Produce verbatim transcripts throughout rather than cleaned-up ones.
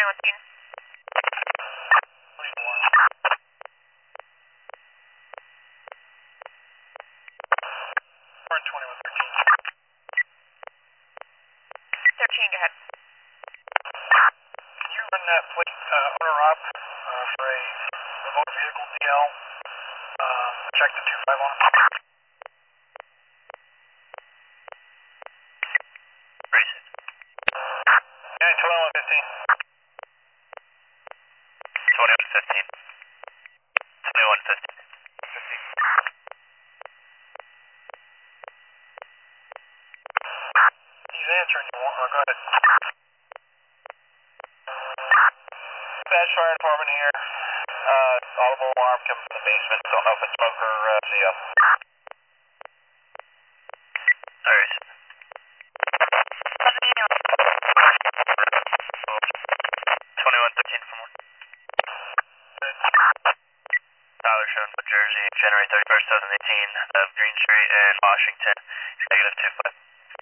seventeen. twenty-one thirteen. thirteen, go ahead. Can you run that plate uh, owner op uh, for a remote vehicle D L? Um, check the two five on. Race it. Yeah, twenty-one fifteen. twenty-one fifteen. twenty-one fifteen. He's answering you. Oh, go ahead. Dispatch fire department here. Uh, audible alarm coming from the basement. Don't know if it's smoke or uh, C O. Alright. twenty-one thirteen from one. Tyler showing New Jersey, January thirty-first, twenty eighteen, of Green Street in Washington. Negative two five.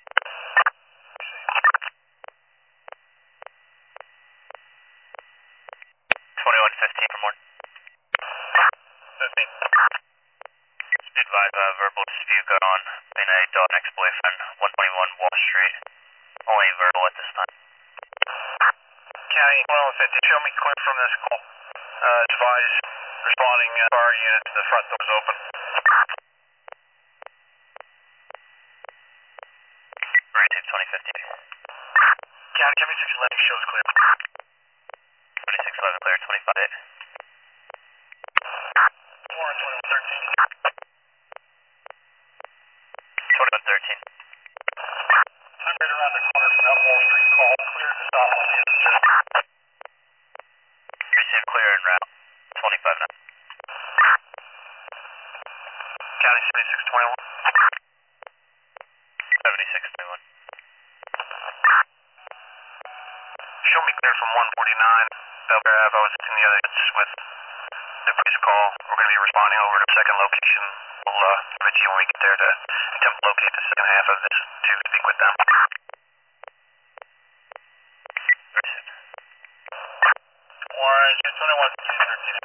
twenty-one fifteen from one. fifteen. Advise uh, verbal dispute going on in a dog ex-boyfriend, one twenty-one Wall Street. Only verbal at this time. County twenty-one fifteen. Show me clear from this call. Uh, advise responding uh, fire unit. The front door's open. Receive twenty fifteen. County twenty-six eleven shows clear. twenty-six eleven clear, twenty-five eight. Warren twenty-one thirteen. twenty-one thirteen. I'm right around the corner from that Wall Street call. Clear to stop on the interstate. Receive clear en route, twenty-five nine. County seventy-six twenty-one. seventy-six twenty-one. Show me clear from one forty-nine. Belgrave Ave. I was in the other hits with the police call. We're going to be responding over to the second location. We'll uh, give it to you when we get there to attempt to locate the second half of this to speak with them. Receive. Warren, twenty-one thirteen.